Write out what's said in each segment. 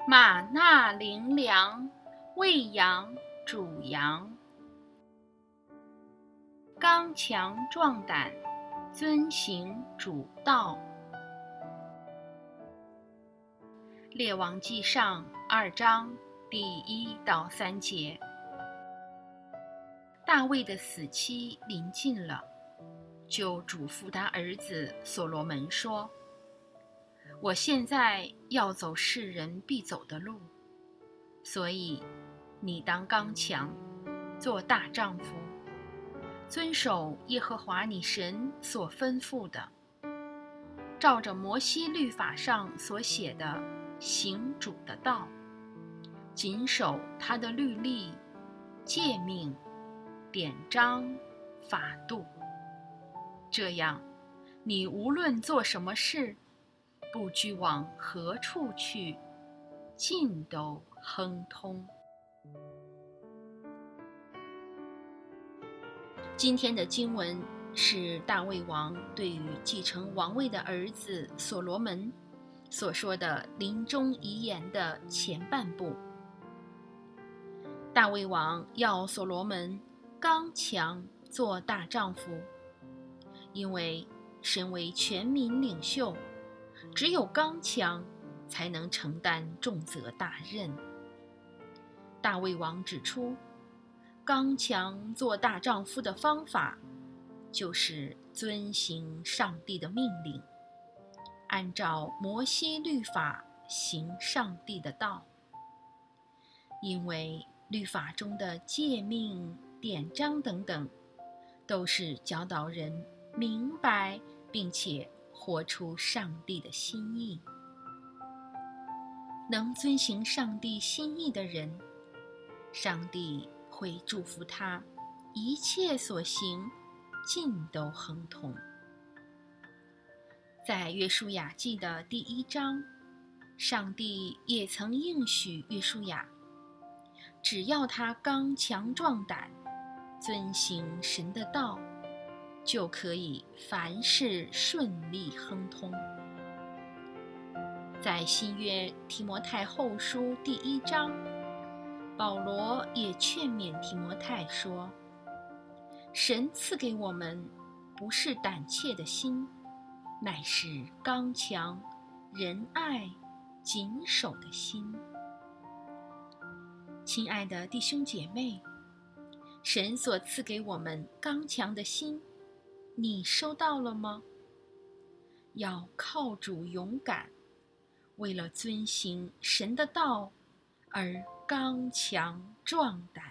马纳灵粮，喂养主羊。刚强壮胆，遵行主道。列王纪上2章第1到3节。大卫的死期临近了，就嘱咐他儿子所罗门说：我现在要走世人必走的路，所以你当刚强，做大丈夫，遵守耶和华你神所吩咐的，照着摩西律法上所写的行主的道，谨守他的律例、诫命、典章、法度。这样，你无论做什么事，不拘往何处去，尽都亨通。今天的经文是大卫王对于继承王位的儿子所罗门所说的临终遗言的前半部。大卫王要所罗门刚强做大丈夫，因为身为全民领袖，只有刚强才能承担重责大任。大卫王指出，刚强做大丈夫的方法，就是遵行上帝的命令，按照摩西律法行上帝的道。因为律法中的诫命、典章等等，都是教导人明白并且活出上帝的心意。能遵行上帝心意的人，上帝会祝福他一切所行尽都亨通。在约书亚记的第1章，上帝也曾应许约书亚，只要他刚强壮胆，遵行神的道，就可以凡事顺利亨通。在新约提摩太后书第1章，保罗也劝勉提摩太说，神赐给我们不是胆怯的心，乃是刚强、仁爱、谨守的心。亲爱的弟兄姐妹，神所赐给我们刚强的心，你收到了吗？要靠主勇敢，为了遵行神的道而刚强壮胆。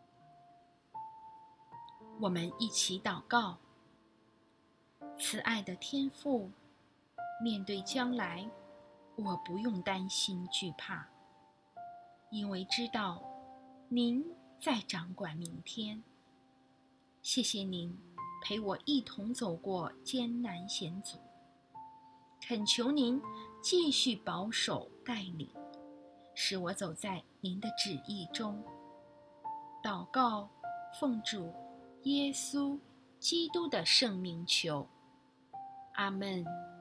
我们一起祷告。慈爱的天父，面对将来，我不用担心惧怕，因为知道您在掌管明天。谢谢您陪我一同走过艰难险阻，恳求您继续保守带领，使我走在您的旨意中。祷告，奉主耶稣基督的圣名求，阿们。